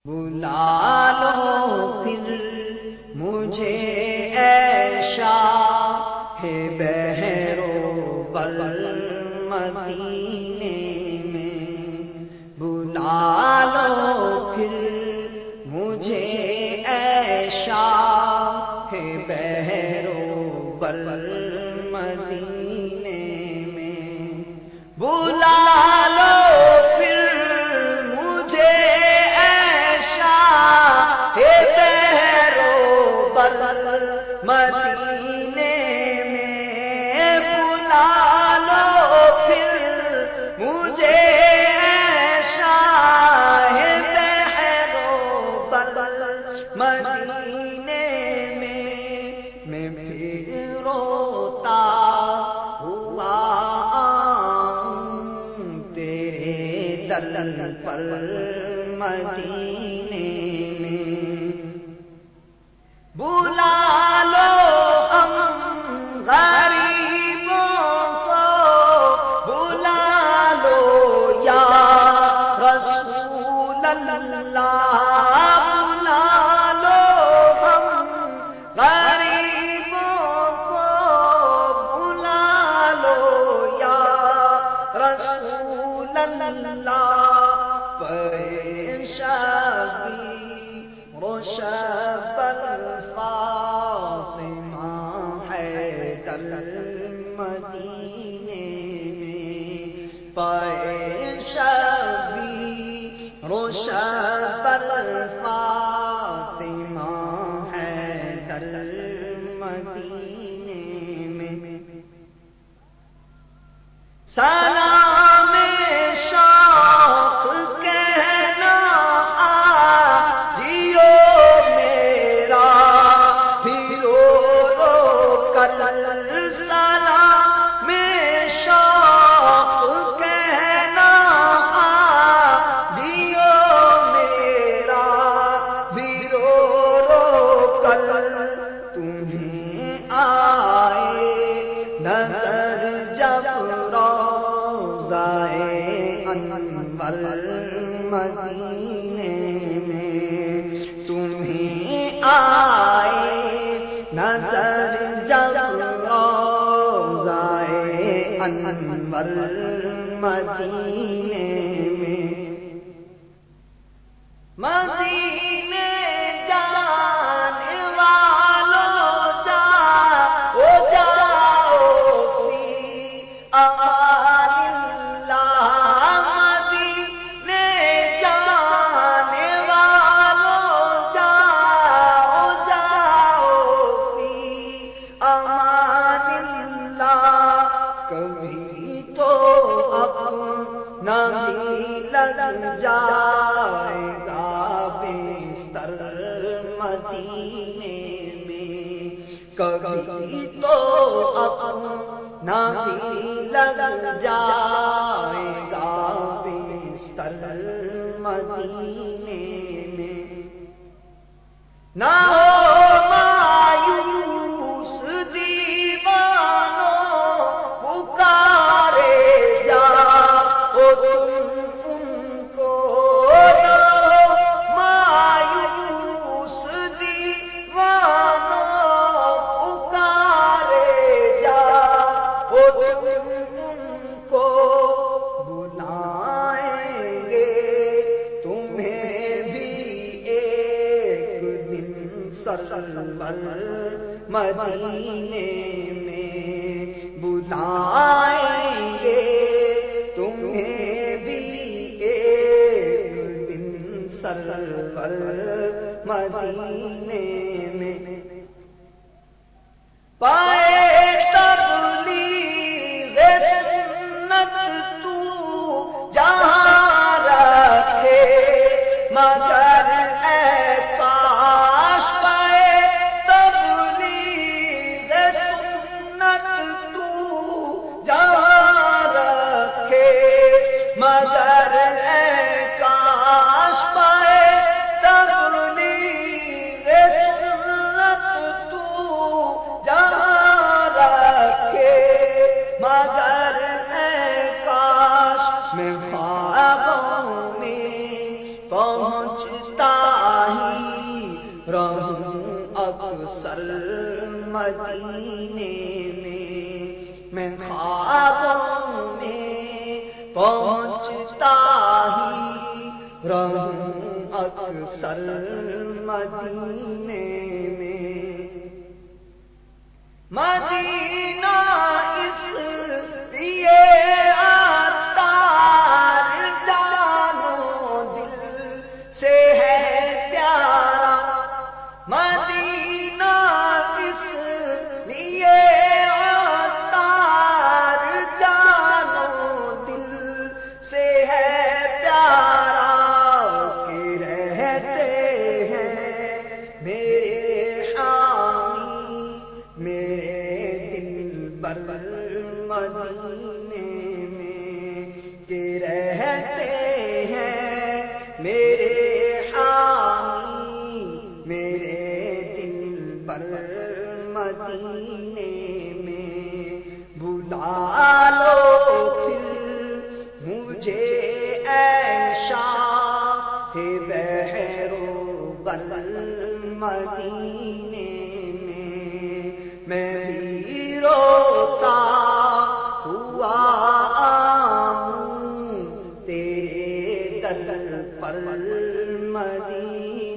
بلا لو پھر مجھے اے شاہ بحر و بر مدینے میں، بلا لو پھر مجھے اے شاہ بحر و بر مدینے میں، بلا لو پھر مجھے اے شاہ بحر و بر مدینے میں، بلا لو پھر مجھے اے شاہ بحر و بر مدینے میں پھر روتا ہوا تیرے در پر مدینے میں، بلا لو ہم غریبوں کو، بلا لو یا رسول اللہ، بلا لو ہم غریبوں کو، بلا لو یا رسول اللہ، روشب فاطمہ حیدر مدینے میں، پائے شبی روشب فاطمہ حیدر مدینے میں، سلام شوق کہنا آجیو میرا بھی رو رو کر، سلام شوق کہنا آجیو میرا بھی رو رو کر، تمہیں آئے نظر جب انور مدینے میں، تمہیں آئے نظر جب روضہ انور مدینے میں، مدینے جانے والوں جاؤ جاؤ فی امان اللہ، مدینے جانے والوں جاؤ جاؤ فی امان اللہ، کبھی تو اپنا بھی لگ جائے گا بستر مدینے میں، کبھی تو اپنا بھی لگ جائے گا بستر مدینے میں، نہ ہو مایوس دیوانوں پکارے جاؤ تم ان کو، نہ ہو مایوس دیوانوں پکارے جاؤ تم ان کو، بلائیں گے تمہیں بھی ایک دن سرور مدینے میں، بلائیں گے تمہیں بھی ایک دن سرور مدینے میں، پائے تبلیغ سنت تو جہاں رکھے، مگر اے کاش پائے تبلیغ سنت تو جہاں رکھے، مگر اے کاش پائے تبلیغ سنت تو جہاں رکھے، مگر اے کاش میں خوابوں میں پہنچتا مدینے میں خوابوں میں پہنچتا ہی رہوں اکثر مدینے میں مدینہ اس لیے عطار جانو دل سے ہے پیارا مدینہ اس لیے عطار جانو دل سے ہے پیارا کہ رہتے ہیں میرے حامی میرے دل بر مدینے میں کہ رہتے ہیں میرے حامی میرے دل بر مدینے میں بلا لو پھر مجھے اے شاہ بحر و بر مدینے میں بھی روتا ہوا آؤں تیرے در پر مدینے